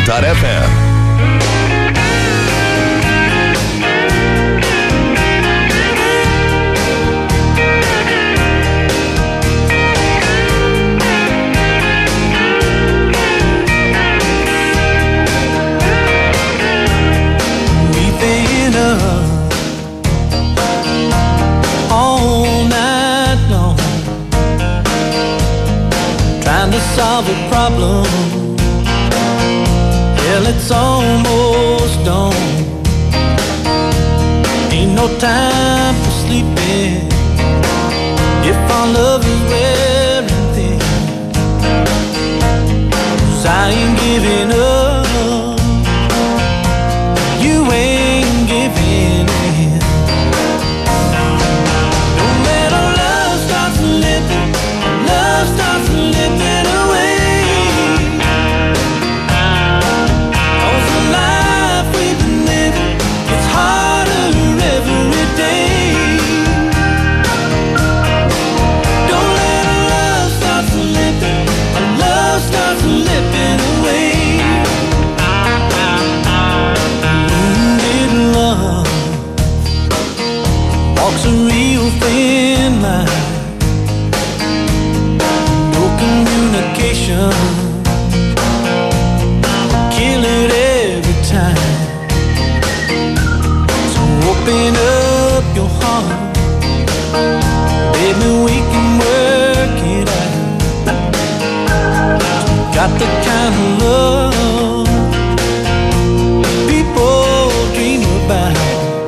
Soul.fm. Solve a problem. Hell, it's almost dawn. Ain't no time for sleeping if our love is wearing thin. 'Cause I ain't giving up, you ain't giving in. Don't let our love start slipping, love starts slipping away. Walks a real thin line, no communication, kill it every time. So open up your heart, baby, we can work it out. Got the kind of love people dream about.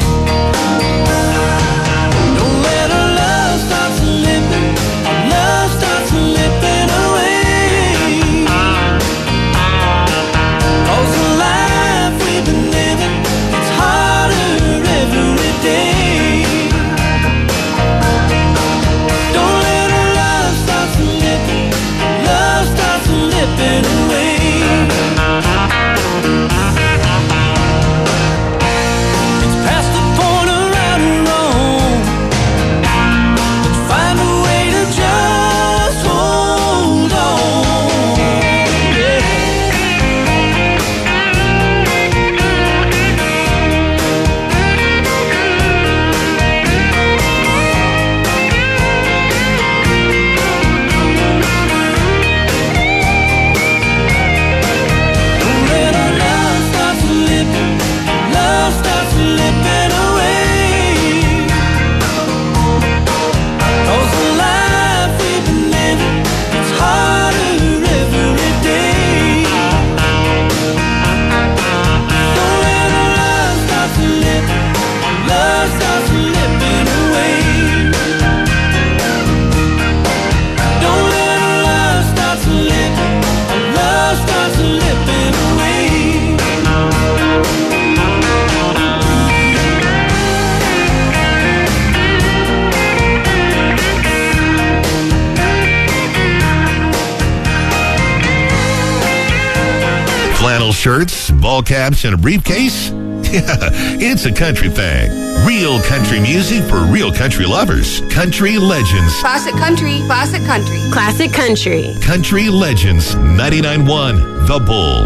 Shirts, ball caps, and a briefcase? Yeah, it's a country thing. Real country music for real country lovers. Country Legends. Classic country, classic country. Classic country. Country Legends, 99.1 The Bull.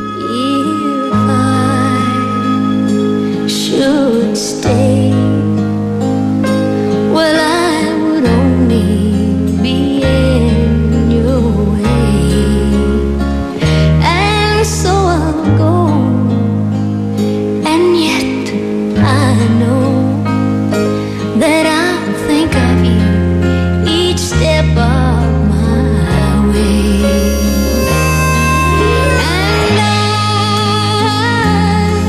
If I should stay, well, I would only be in your way. And so I'll go, and yet I know that I'll think of you each step of my way. And I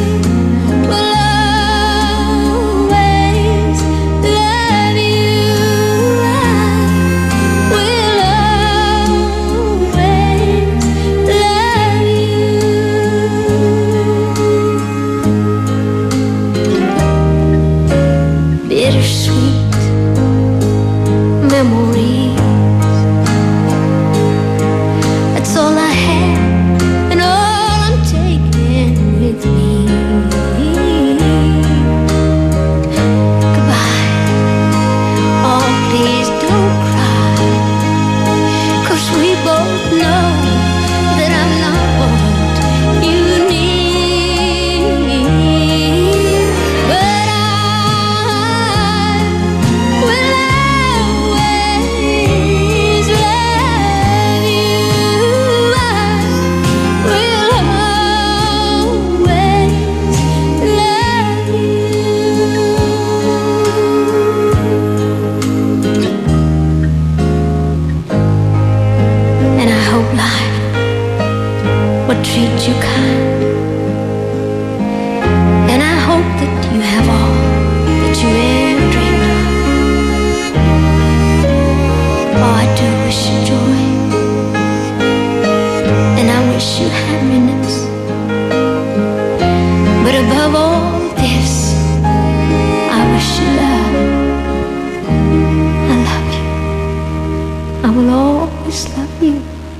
will always love you. I will always love you. would treat you kind. And I hope that you have all that you ever dreamed of. Oh, I do wish you joy, and I wish you happiness. But above all this, I wish you love. I love you. I will always love you.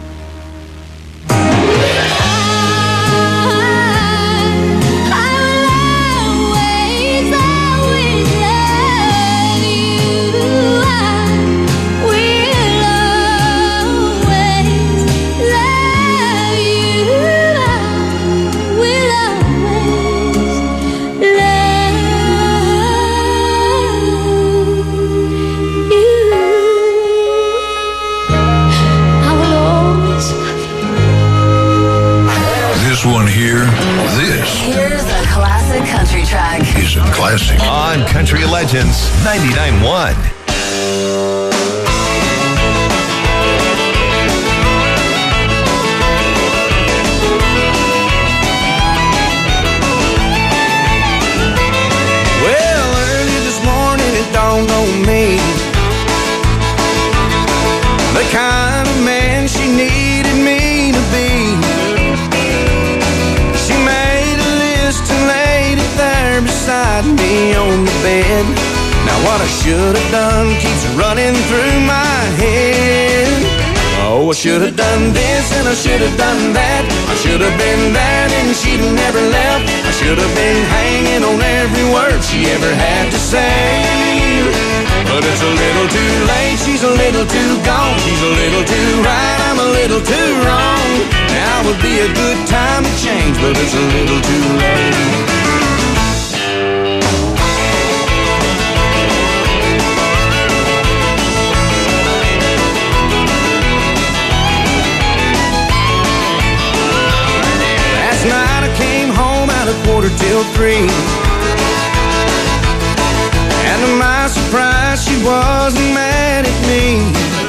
Here's a classic country track. He's a classic. On Country Legends 99.1. Well, early this morning it dawned on me, the kind of man she needed me to be. She made a list and laid it there beside me on the bed. Now what I should have done keeps running through my head. Oh, I should have done this and I should have done that. I should have been there and she'd never left. I should have been hanging on every word she ever had to say. But it's a little too late, she's a little too gone. She's a little too right, I'm a little too wrong. Now would be a good time to change, but it's a little too late. Last night I came home at 2:45, and to my surprise she wasn't mad at me.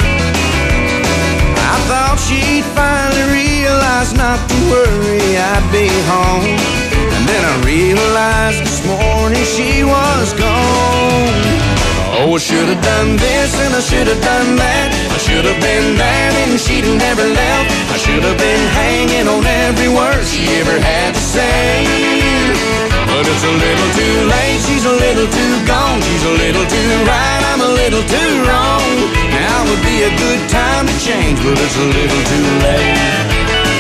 I thought she'd finally realize not to worry, I'd be home. And then I realized this morning she was gone. Oh, I should have done this and I should have done that. I should have been there and she'd never left. I should have been hanging on every word she ever had to say. But it's a little too late, she's a little too gone. She's a little too right, I'm a little too wrong. Now would be a good time to change, but it's a little too late.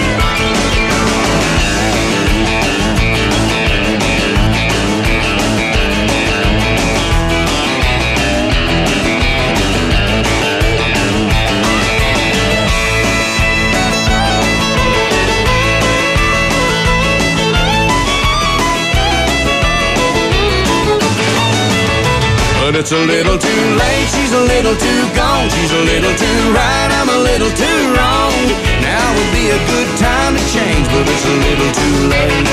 But it's a little too late, she's a little too gone. She's a little too right, I'm a little too wrong. Now would be a good time to change, but it's a little too late.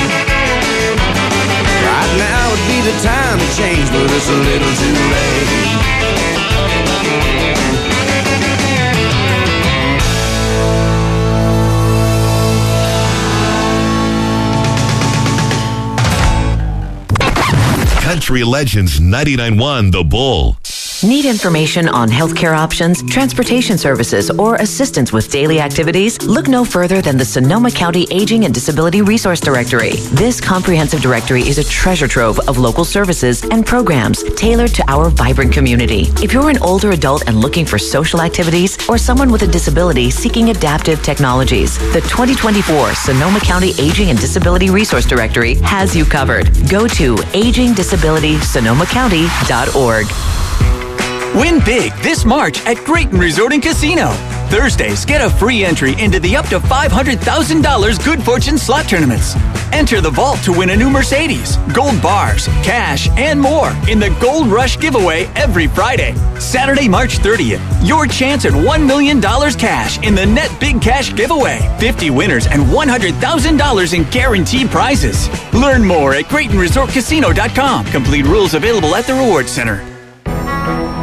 Right now would be the time to change, but it's a little too late. Country Legends 99.1 The Bull. Need information on healthcare options, transportation services, or assistance with daily activities? Look no further than the Sonoma County Aging and Disability Resource Directory. This comprehensive directory is a treasure trove of local services and programs tailored to our vibrant community. If you're an older adult and looking for social activities, or someone with a disability seeking adaptive technologies, the 2024 Sonoma County Aging and Disability Resource Directory has you covered. Go to agingdisabilitysonomacounty.org. Win big this March at Grayton Resort and Casino. Thursdays, get a free entry into the up to $500,000 Good Fortune slot tournaments. Enter the vault to win a new Mercedes, gold bars, cash, and more in the Gold Rush giveaway every Friday. Saturday, March 30th, your chance at $1 million cash in the Net Big Cash giveaway. 50 winners and $100,000 in guaranteed prizes. Learn more at GraytonResortCasino.com. Complete rules available at the Rewards Center.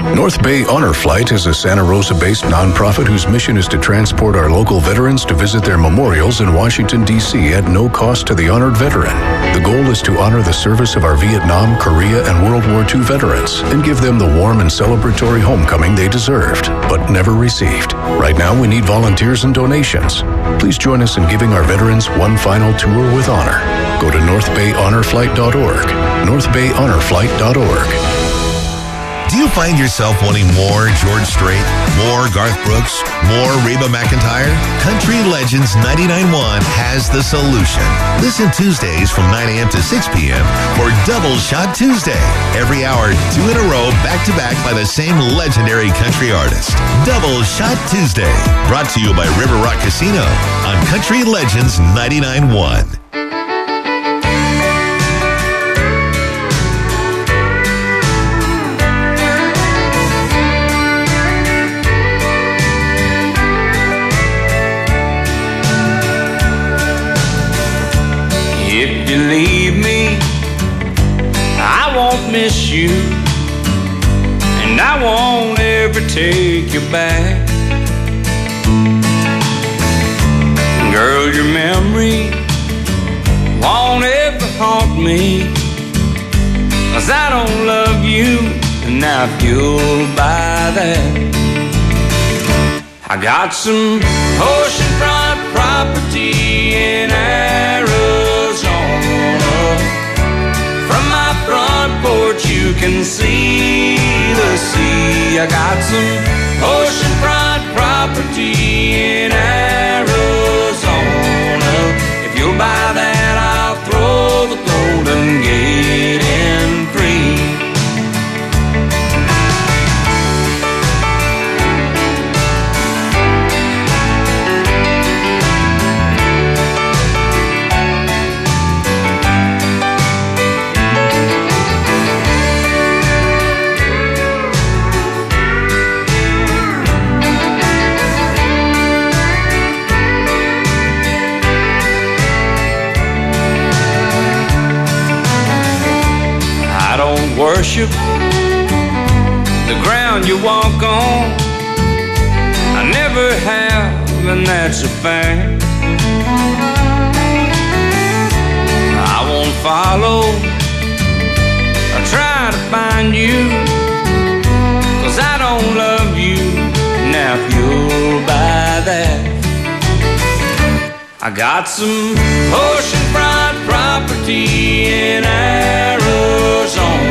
North Bay Honor Flight is a Santa Rosa-based nonprofit whose mission is to transport our local veterans to visit their memorials in Washington, D.C. at no cost to the honored veteran. The goal is to honor the service of our Vietnam, Korea, and World War II veterans and give them the warm and celebratory homecoming they deserved, but never received. Right now, we need volunteers and donations. Please join us in giving our veterans one final tour with honor. Go to northbayhonorflight.org. northbayhonorflight.org. Do you find yourself wanting more George Strait, more Garth Brooks, more Reba McEntire? Country Legends 99.1 has the solution. Listen Tuesdays from 9 a.m. to 6 p.m. for Double Shot Tuesday. Every hour, 2 in a row, back-to-back by the same legendary country artist. Double Shot Tuesday. Brought to you by River Rock Casino on Country Legends 99.1. If you leave me, I won't miss you, and I won't ever take you back. Girl, your memory won't ever haunt me, 'cause I don't love you, and I feel by that. I got some oceanfront property in Arizona. From my front porch you can see the sea. I got some oceanfront property in Arizona. If you'll buy that, I'll throw the Golden Gate in free. Worship the ground you walk on. I never have, and that's a fact. I won't follow or try to find you, 'cause I don't love you. Now if you'll buy that, I got some oceanfront property in Arizona.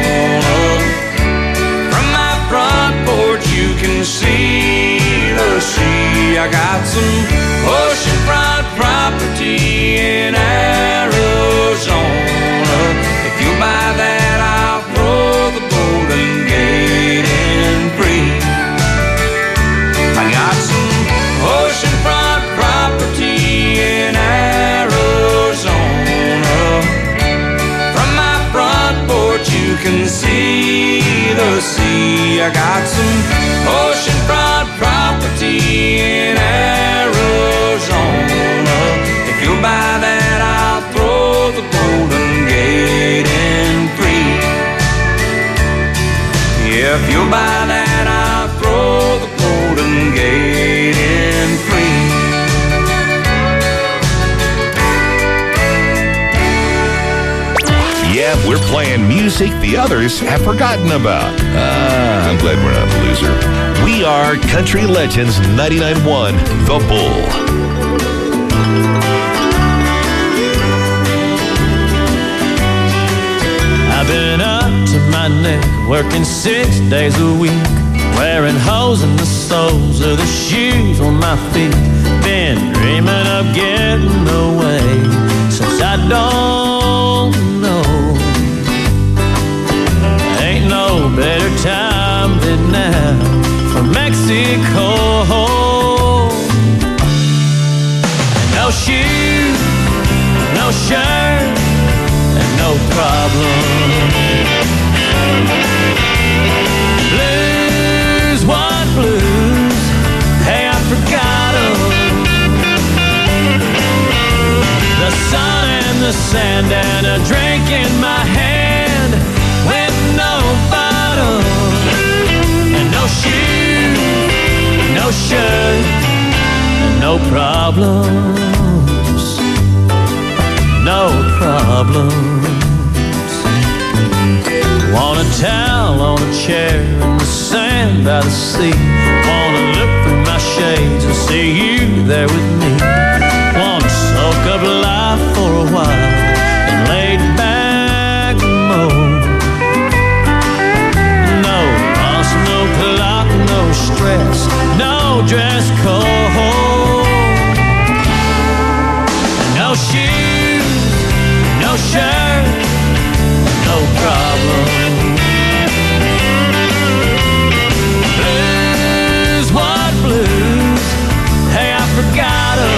From my front porch you can see the sea. I got some oceanfront property in Arizona. If you buy that, I'll throw the Golden Gate in free. I got some oceanfront property in Arizona. From my front porch you can see the sea. I got some oceanfront property in Arizona. If you'll buy that, I'll throw the Golden Gate in free. If you'll buy that, I'll throw the Golden Gate in free. Yeah, we're playing music the others have forgotten about. I'm glad we're not the loser. We are Country Legends 99.1, The Bull. I've been up to my neck, working 6 days a week, wearing holes in the soles of the shoes on my feet. Been dreaming of getting away since I don't know. Ain't no better time than now for Mexico. No shoes, no shirt, and no problem. Blues, what blues? Hey, I forgot 'em. The sun and the sand and a drink in my hand with no bottle. And no problems, no problems. Want a towel on a chair in the sand by the sea. Wanna look through my shades and see you there with me. Wanna soak up life for a while and lay back mode. No boss, no clock, no stress, no dress code. No shoes, no shirt, no problem. Blues, what blues? Hey, I forgot 'em.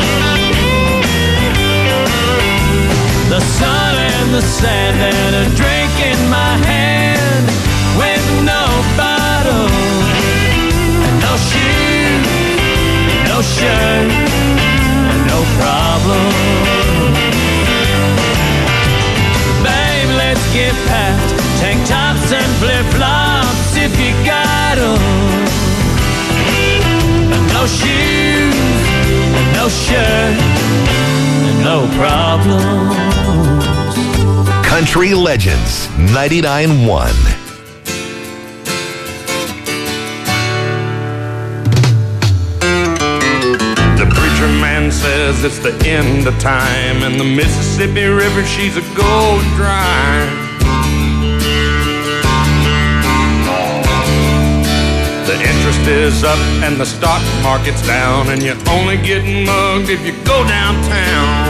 The sun and the sand and a drink in my hand with no bottle. No shoes, no shirt, no problem. Babe, let's get past tank tops and flip-flops if you got 'em. No shoes, no shirt, no problems. Country Legends 99.1. The preacher man says it's the end of time, and the Mississippi River, she's a gold dry. The interest is up and the stock market's down, and you only get mugged if you go downtown.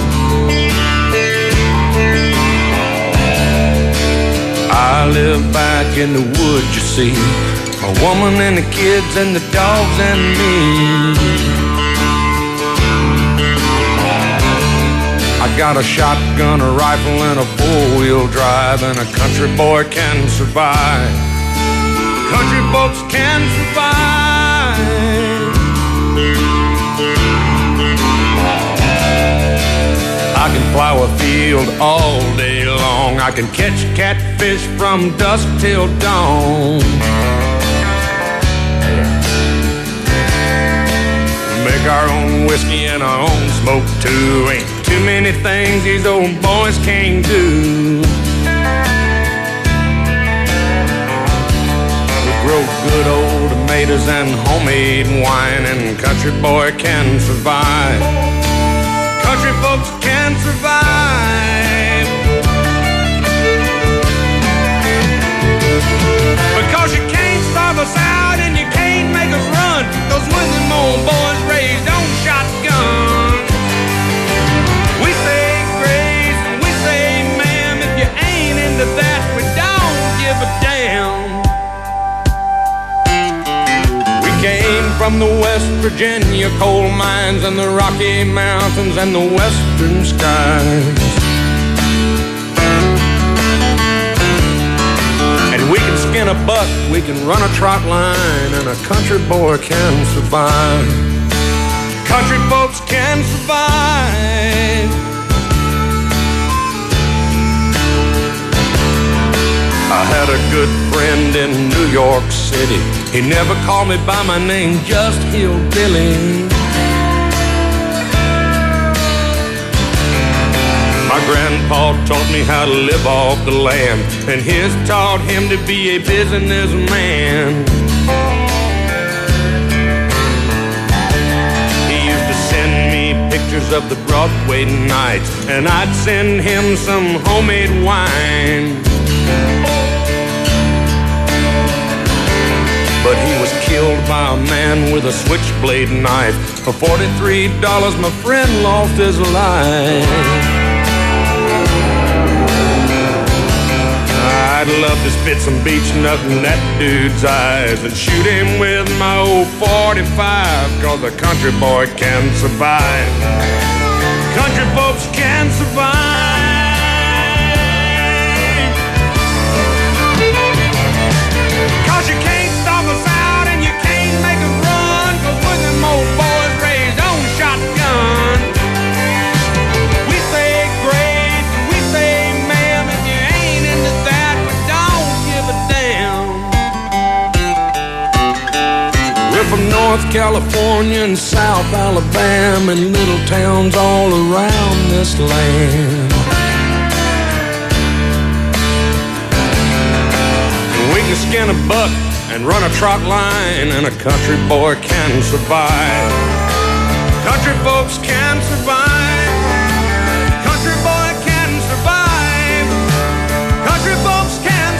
I live back in the woods, you see, a woman and the kids and the dogs and me. I got a shotgun, a rifle, and a four-wheel drive, and a country boy can survive. Country folks can survive. I can plow a field all day long. I can catch catfish from dusk till dawn. Make our own whiskey and our own smoke too. Ain't too many things these old boys can't do. Grow good old tomatoes and homemade wine, and country boy can survive. Country folks can survive. Because you can't starve us out and you can't make us run. Those when them old boys raised on shotgun. We say grace and we say ma'am. If you ain't into that, we don't give a damn. Came from the West Virginia coal mines and the Rocky Mountains and the western skies. And we can skin a buck, we can run a trot line, and a country boy can survive. Country folks can survive. I had a good friend in New York City. He never called me by my name, just Hillbilly. My grandpa taught me how to live off the land, and his taught him to be a businessman. He used to send me pictures of the Broadway nights, and I'd send him some homemade wine. But he was killed by a man with a switchblade knife. For $43, my friend lost his life. I'd love to spit some beach nut in that dude's eyes and shoot him with my old 45, 'cause a country boy can survive. Country folks can survive. North California and South Alabama and little towns all around this land. We can skin a buck and run a trot line, and a country boy can survive. Country folks can survive. Country boy can survive. Country folks can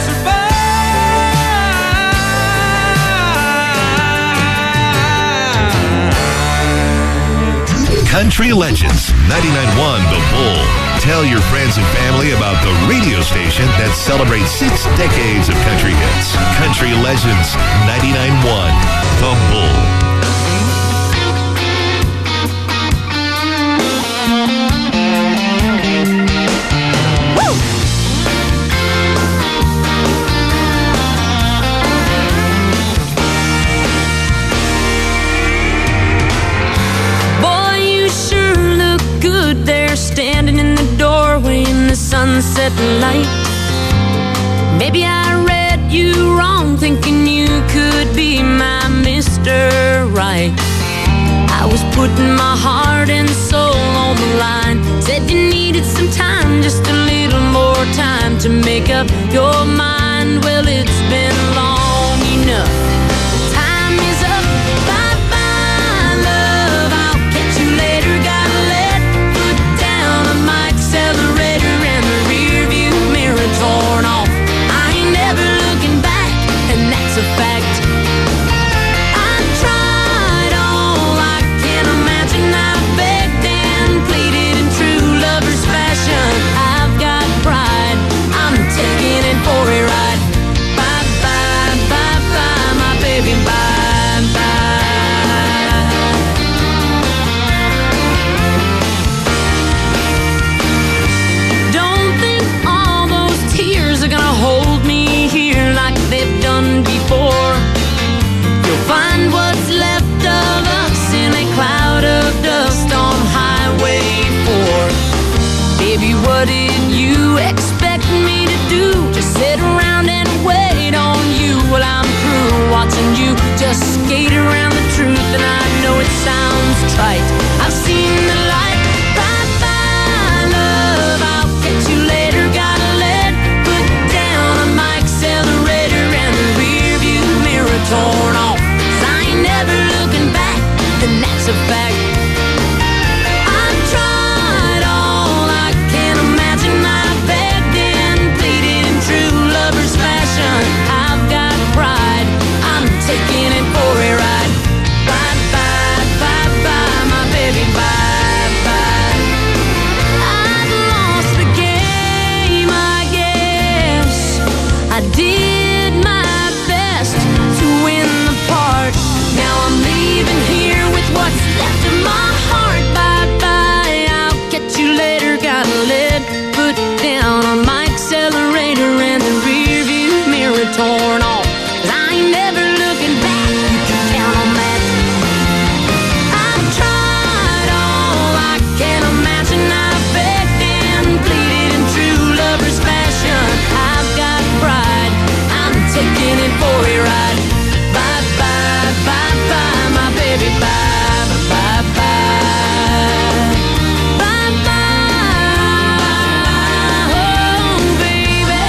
survive. Country Legends 99.1 The Bull. Tell your friends and family about the radio station that celebrates 6 decades of country hits. Country Legends 99.1 The Bull. Standing in the doorway in the sunset light. Maybe I read you wrong, thinking you could be my Mr. Right. I was putting my heart and soul on the line. Said you needed some time, just a little more time to make up your mind. Well, it's been long enough. Time is up. Bye-bye, love. I'll catch you later. Gotta let foot down on my accelerator and the rear view mirror torn off. I ain't never looking back, and that's a fact. I've tried all I can imagine. I've begged and pleaded in true lover's fashion. I've got pride, I'm taking it for a ride. Bye-bye, bye-bye, my baby, bye-bye. Don't think all those tears are gonna hold me here like they've done before. You'll find what's left of us in a cloud of dust on Highway 4. Baby, what did you expect me to do? Just sit around and wait on you while I'm through watching you just skate around the truth. And I know it sounds trite, I've seen the light. Bye-bye, love, I'll catch you later. Gotta let foot down on my accelerator and the rear view mirror torn off. 'Cause I ain't never looking back, and that's a fact. I've tried all I can imagine. I've begged and pleaded in true lover's fashion. I've got pride, I'm taking it for a ride. Bye-bye, bye-bye, my baby, bye-bye. I've lost the game, I guess. I did my best to win the part. Now I'm leaving here with what's left of my heart. Bye-bye, I'll catch you later. Gotta let foot down on my accelerator and the rear view mirror torn off. 'Cause I ain't never looking back, you can count on that. I've tried all I can imagine. I've begged and pleaded in true lover's fashion. I've got pride, I'm taking it for a ride. Bye-bye, bye-bye, my baby, bye-bye, bye-bye. Bye-bye, oh baby,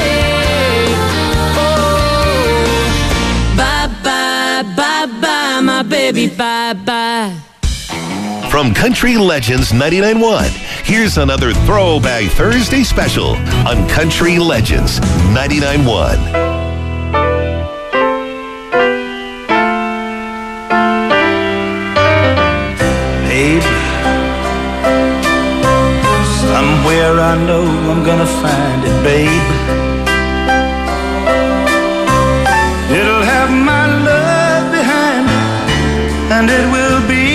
oh. Bye-bye, bye-bye, my baby, bye-bye. From Country Legends 99.1, here's another Throwback Thursday special on Country Legends 99.1. Babe, somewhere I know I'm gonna find it, babe. It'll have my love behind it, and it will be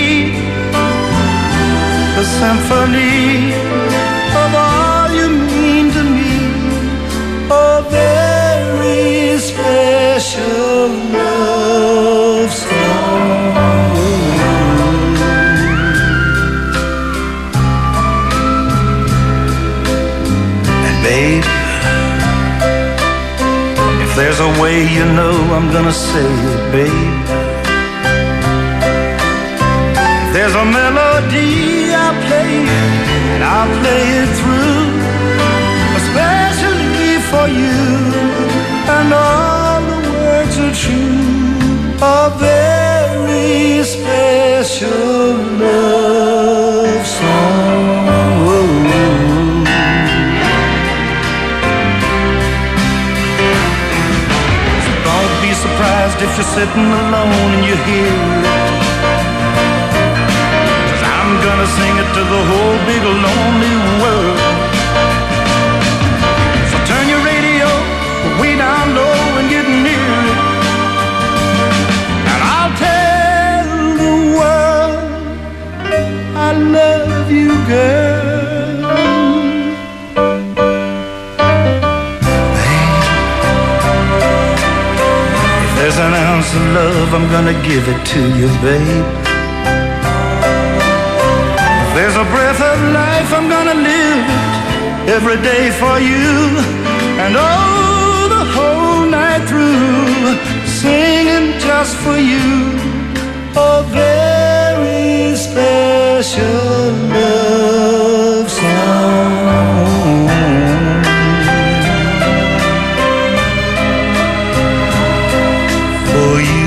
a symphony of all you mean to me. A very special love song. And babe, if there's a way, you know I'm gonna say it, babe. There's a melody I play, and I'll play it through, especially for you. And all the words are true. A very special love song. So don't be surprised if you're sitting alone and you hear it, 'cause I'm gonna sing it to the whole big lonely world. So turn your radio way down low and get near it, and I'll tell the world I love you, girl. If there's an ounce of love, I'm gonna give it to you, babe. If there's a breath of life, I'm gonna live it every day for you. And oh, the whole night through, singing just for you. A very special love song for you.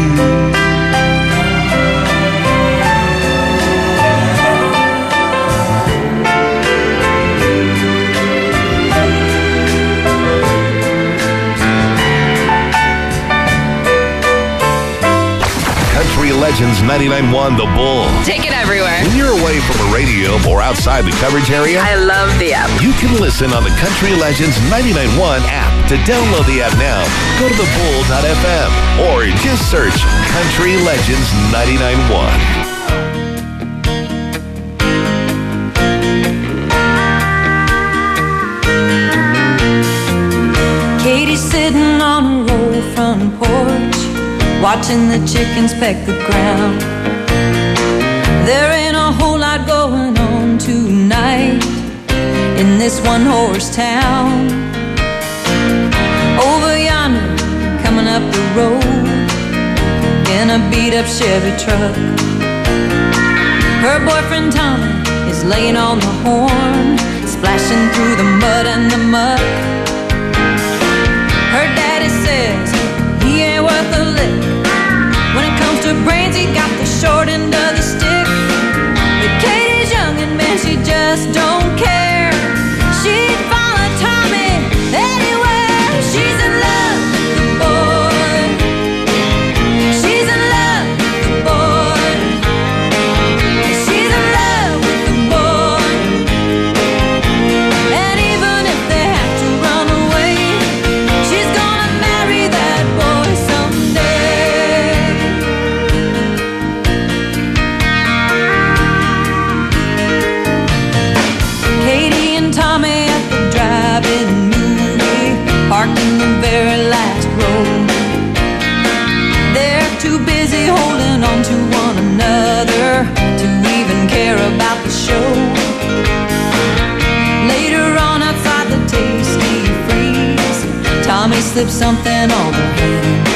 Country Legends 99.1 The Bull. Take it everywhere. When you're away from a radio or outside the coverage area, I love the app. you can listen on the Country Legends 99.1 app. To download the app now, go to thebull.fm or just search Country Legends 99.1. Katie's sitting on a roll front porch, watching the chickens peck the ground. There ain't a whole lot going on tonight in this one-horse town. Over yonder, coming up the road in a beat-up Chevy truck, her boyfriend Tommy is laying on the horn, splashing through the mud and the muck. Her daddy says he ain't worth a lick. When it comes to brains, he got the short end of the stick. But Katie's young and man, she just don't care. She'd follow Tommy anywhere. She's in love with the boy. She's in love with the boy. She's in love with the boy. And even if they have to run away, she's gonna marry that boy someday. Katie and Tommy at the drive-in movie, parked in the very last row. They're too busy holding on to one another to even care about the show. Later on outside the Tasty Freeze, Tommy slipped something on her hand.